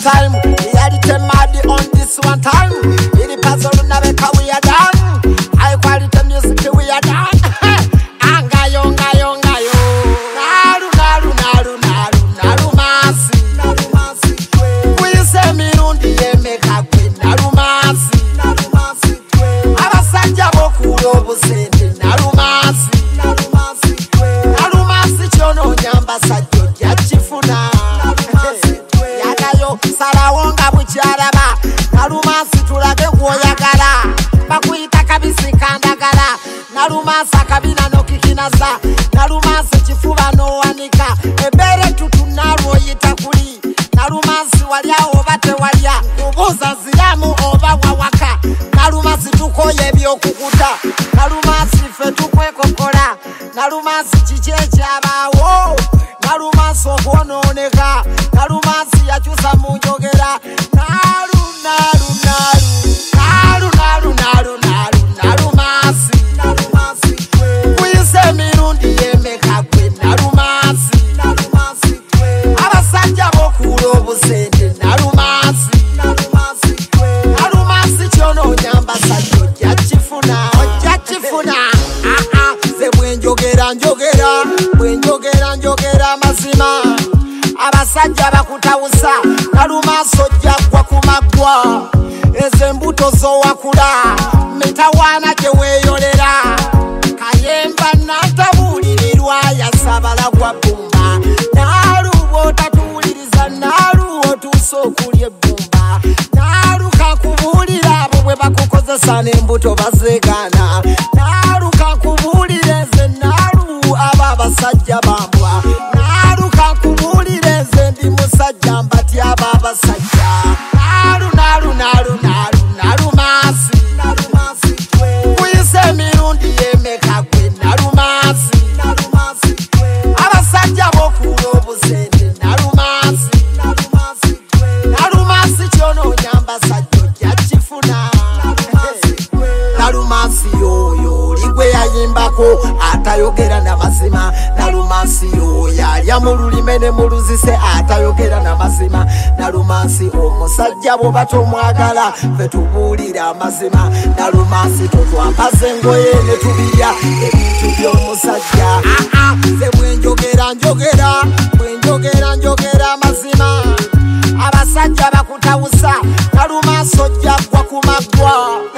time. Reality mad on this one time. Ili puzzle unaweka we are done. High quality music we are done. Angayo, ngayo, ngayo. Naru, naru, naru, naru, naru masi. Naru masi kwe. Kuyise mirundi yemeka kwe. Naru masi. Naru masi kwe. Abasajja bokulo obusente. Naru masi. Naru masi kwe. Naru masi chono nyamba sajjo jachifuna. Naru masi kwe. Yagayo sarawonga bucharaba. Naru masi tulage kuoyagala. Bakuyita kabisi kandagala. Naru masi akabina nokikinaza. Naru masi chifuba no wanika. Ebere tutu naru oyita kuli. Naru masi walya oba tewalya. Ubuza zilamu oba wawaka. Naru masi tukoye byokukuta. Naru masi fe tukwekokola. Naru masi chicheche abawo. Naru masi okwononeka. Naru masi yachusa munjogera. Naru, naru, naru. Naru, naru, naru, naru. Naru masi. Naru masi kwe. Kuyise mirundi yemeka kwe. Naru masi. Naru masi kwe. Abasajja bokulo obusente. Naru masi. Naru masi kwe. Naru masi chono nyamba sajjo jachifuna. Jachifuna. Ze bwenjogera njogera. Bwenjogera njogera mazima. Abasajja bakutawusa. Naru masi ojjagwa kumagwa. Ezembuto zowakula. Mitawana gyeweyolera. Kayemba natabulirirwa yasabala gwa bumba. Naru bwotatuwuliriza. Naru otuusa okulya ebbumba. Naru kakubulira abo bwe bakukozesa n'embuto bazeegaana. Naru kakubulira nze naru abo abasajja bambwa. Naru kakubulira nze ndi musajja mbatya abo abasajja. Naru, naru, naru, naru, naru masi. Naru masi kwe. Kuyise mirundi yemeka kwe. Naru masi. Naru masi kwe. Abasajja bokulo obusente. Naru masi. Naru masi kwe. Naru masi chono nyamba sajjo jachifuna. Naru masi kwe. Naru masi yoyo ligwe yayimbako atayogera n'amazima. Naru masi yoyo yalya mu lulime ne mu luzise atayogera n'amazima. Naru masi omusajja bw'oba tomwagala ffe tubuulira amazima. Naru masi totwambaza engoye ne tubirya ebintu by'omusajja. Nze bwenjogera njogera. Bwenjogera njogera amazima. Abasajja bakutawusa. Naru masi ojjagwa kumagwa.